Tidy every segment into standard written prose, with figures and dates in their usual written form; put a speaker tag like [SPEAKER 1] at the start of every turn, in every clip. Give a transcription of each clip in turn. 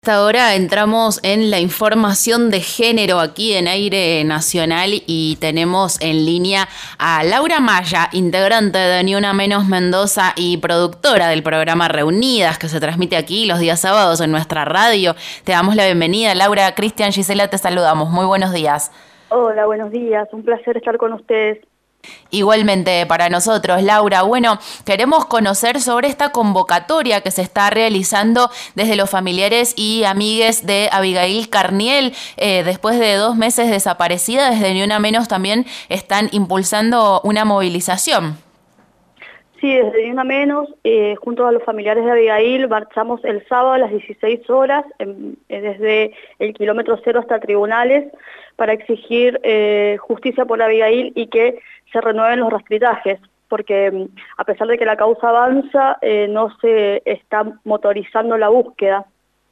[SPEAKER 1] Hasta ahora entramos en la información de género aquí en Aire Nacional y tenemos en línea a Laura Maya, integrante de Ni Una Menos Mendoza y productora del programa Reunidas, que se transmite aquí los días sábados en nuestra radio. Te damos la bienvenida, Laura. Cristian, Gisela, te saludamos. Muy buenos días.
[SPEAKER 2] Hola, buenos días. Un placer estar con ustedes.
[SPEAKER 1] Igualmente para nosotros, Laura. Bueno, queremos conocer sobre esta convocatoria que se está realizando desde los familiares y amigues de Abigail Carniel. Después de 2 meses desaparecida, desde Ni Una Menos también están impulsando una movilización.
[SPEAKER 2] Sí, desde Ni Una Menos, junto a los familiares de Abigail, marchamos el sábado a las 16 horas, desde el kilómetro cero hasta tribunales, para exigir justicia por Abigail y que se renueven los rastritajes, porque a pesar de que la causa avanza, no se está motorizando la búsqueda.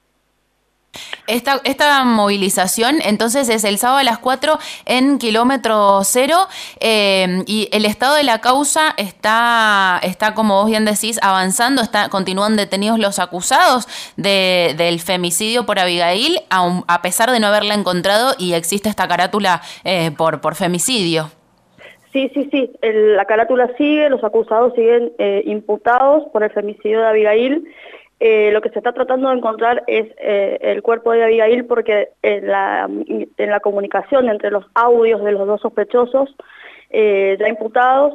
[SPEAKER 1] Esta movilización entonces es el sábado a las 4 en kilómetro cero y el estado de la causa está como vos bien decís, avanzando, continúan detenidos los acusados del femicidio por Abigail, a pesar de no haberla encontrado y existe esta carátula por femicidio.
[SPEAKER 2] Sí, la carátula sigue, los acusados siguen imputados por el femicidio de Abigail. Lo que se está tratando de encontrar es el cuerpo de Abigail porque en la comunicación entre los audios de los dos sospechosos ya imputados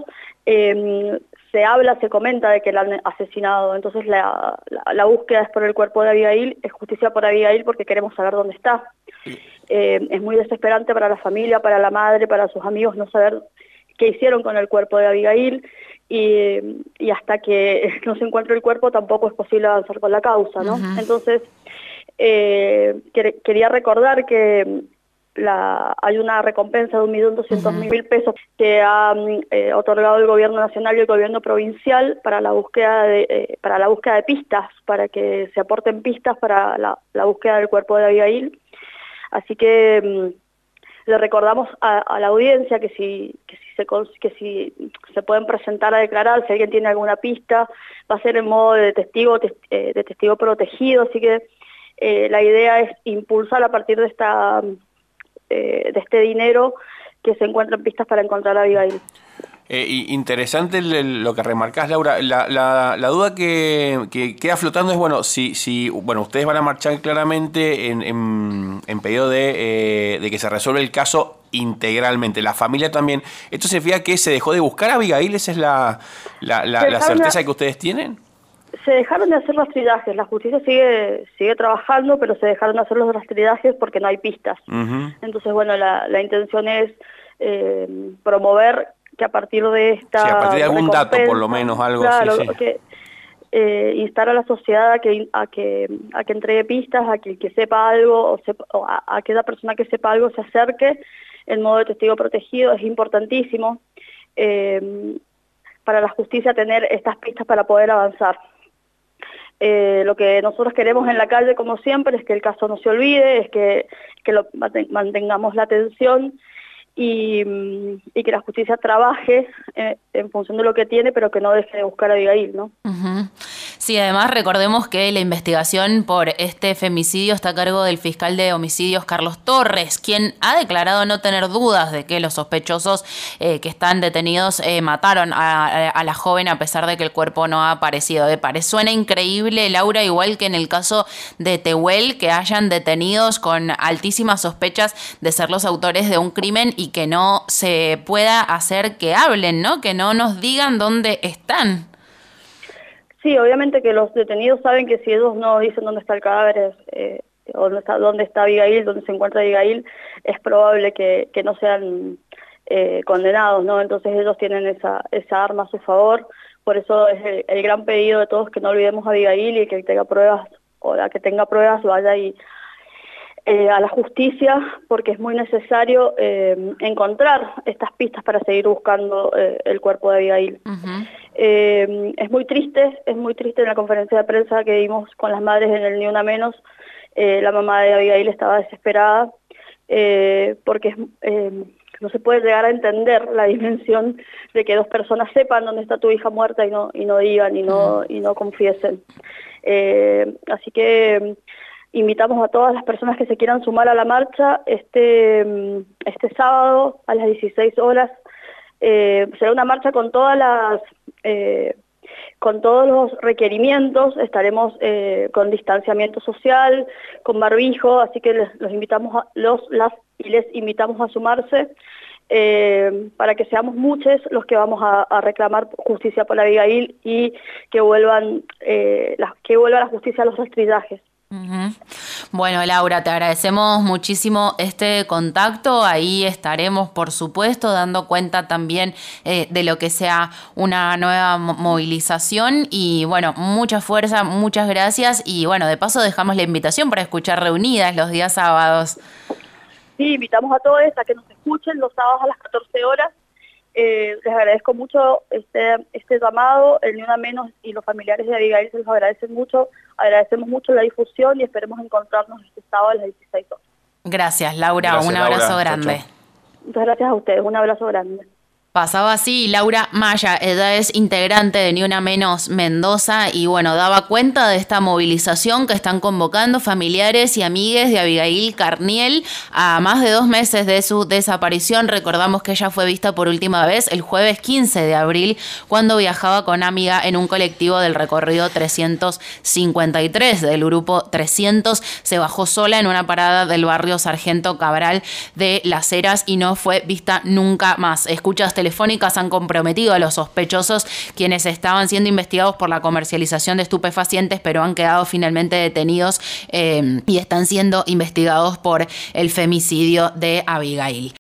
[SPEAKER 2] se comenta de que la han asesinado. Entonces la búsqueda es por el cuerpo de Abigail, es justicia por Abigail porque queremos saber dónde está. Es muy desesperante para la familia, para la madre, para sus amigos no saber qué hicieron con el cuerpo de Abigail y hasta que no se encuentre el cuerpo tampoco es posible avanzar con la causa, ¿no? Uh-huh. Entonces, quería recordar que hay una recompensa de 1.200.000 pesos que ha otorgado el gobierno nacional y el gobierno provincial para la búsqueda de pistas, para que se aporten pistas para la búsqueda del cuerpo de Abigail. Así que le recordamos a la audiencia que si se pueden presentar a declarar, si alguien tiene alguna pista, va a ser en modo de testigo protegido, así que la idea es impulsar a partir de este dinero que se encuentren pistas para encontrar a Abigail.
[SPEAKER 3] Interesante lo que remarcás, Laura. La duda que queda flotando es, bueno, si ustedes van a marchar claramente en pedido de que se resuelva el caso integralmente, la familia también. ¿Esto significa que se dejó de buscar a Abigail? ¿Esa es la certeza que ustedes tienen?
[SPEAKER 2] Se dejaron de hacer rastrillajes, la justicia sigue trabajando, pero se dejaron de hacer los rastrillajes porque no hay pistas. Uh-huh. Entonces, bueno, la intención es promover que a partir de esta...
[SPEAKER 3] Sí, a partir de algún dato, por lo menos, algo.
[SPEAKER 2] Claro,
[SPEAKER 3] sí.
[SPEAKER 2] que instar a la sociedad a que entregue pistas, a que el que sepa algo o a aquella persona que sepa algo se acerque en modo de testigo protegido. Es importantísimo para la justicia tener estas pistas para poder avanzar. Lo que nosotros queremos en la calle, como siempre, es que el caso no se olvide, es que mantengamos la atención y que la justicia trabaje en función de lo que tiene, pero que no deje de buscar a Abigail, ¿no?
[SPEAKER 1] Uh-huh. Sí, además recordemos que la investigación por este femicidio está a cargo del fiscal de homicidios Carlos Torres, quien ha declarado no tener dudas de que los sospechosos que están detenidos mataron a la joven a pesar de que el cuerpo no ha aparecido. Suena increíble, Laura, igual que en el caso de Tehuel, que hayan detenidos con altísimas sospechas de ser los autores de un crimen y que no se pueda hacer que hablen, ¿no? Que no nos digan dónde están.
[SPEAKER 2] Sí, obviamente que los detenidos saben que si ellos no dicen dónde está el cadáver, dónde está Abigail, dónde se encuentra Abigail, es probable que no sean condenados, ¿no? Entonces ellos tienen esa arma a su favor. Por eso es el gran pedido de todos que no olvidemos a Abigail y que tenga pruebas, o la que tenga pruebas vaya y a la justicia, porque es muy necesario encontrar estas pistas para seguir buscando el cuerpo de Abigail. Uh-huh. Es muy triste en la conferencia de prensa que dimos con las madres en el Ni Una Menos. La mamá de Abigail estaba desesperada porque no se puede llegar a entender la dimensión de que 2 personas sepan dónde está tu hija muerta y no digan y no confiesen. Así que invitamos a todas las personas que se quieran sumar a la marcha este sábado a las 16 horas. Será una marcha con todas con todos los requerimientos. Estaremos con distanciamiento social, con barbijo, así que les invitamos a sumarse para que seamos muchos los que vamos a reclamar justicia por Abigail y que vuelva la justicia a los rastrillajes.
[SPEAKER 1] Bueno, Laura, te agradecemos muchísimo este contacto. Ahí estaremos, por supuesto, dando cuenta también de lo que sea una nueva movilización. Y bueno, mucha fuerza, muchas gracias. Y bueno, de paso dejamos la invitación para escuchar Reunidas los días sábados.
[SPEAKER 2] Sí, invitamos a todos a que nos escuchen los sábados a las 14 horas. Les agradezco mucho este llamado, el Ni Una Menos y los familiares de Abigail se los agradecen mucho, agradecemos mucho la difusión y esperemos encontrarnos este sábado a las 16 horas.
[SPEAKER 1] Gracias, Laura, gracias, un abrazo Laura. Grande.
[SPEAKER 2] Chau, chau. Muchas gracias a ustedes, un abrazo grande.
[SPEAKER 1] Pasaba así Laura Maya, ella es integrante de Ni Una Menos Mendoza y bueno, daba cuenta de esta movilización que están convocando familiares y amigues de Abigail Carniel a más de 2 meses de su desaparición. Recordamos que ella fue vista por última vez el jueves 15 de abril cuando viajaba con amiga en un colectivo del recorrido 353 del grupo 300. Se bajó sola en una parada del barrio Sargento Cabral de Las Heras y no fue vista nunca más. Escuchas telefónicas han comprometido a los sospechosos quienes estaban siendo investigados por la comercialización de estupefacientes, pero han quedado finalmente detenidos y están siendo investigados por el femicidio de Abigail.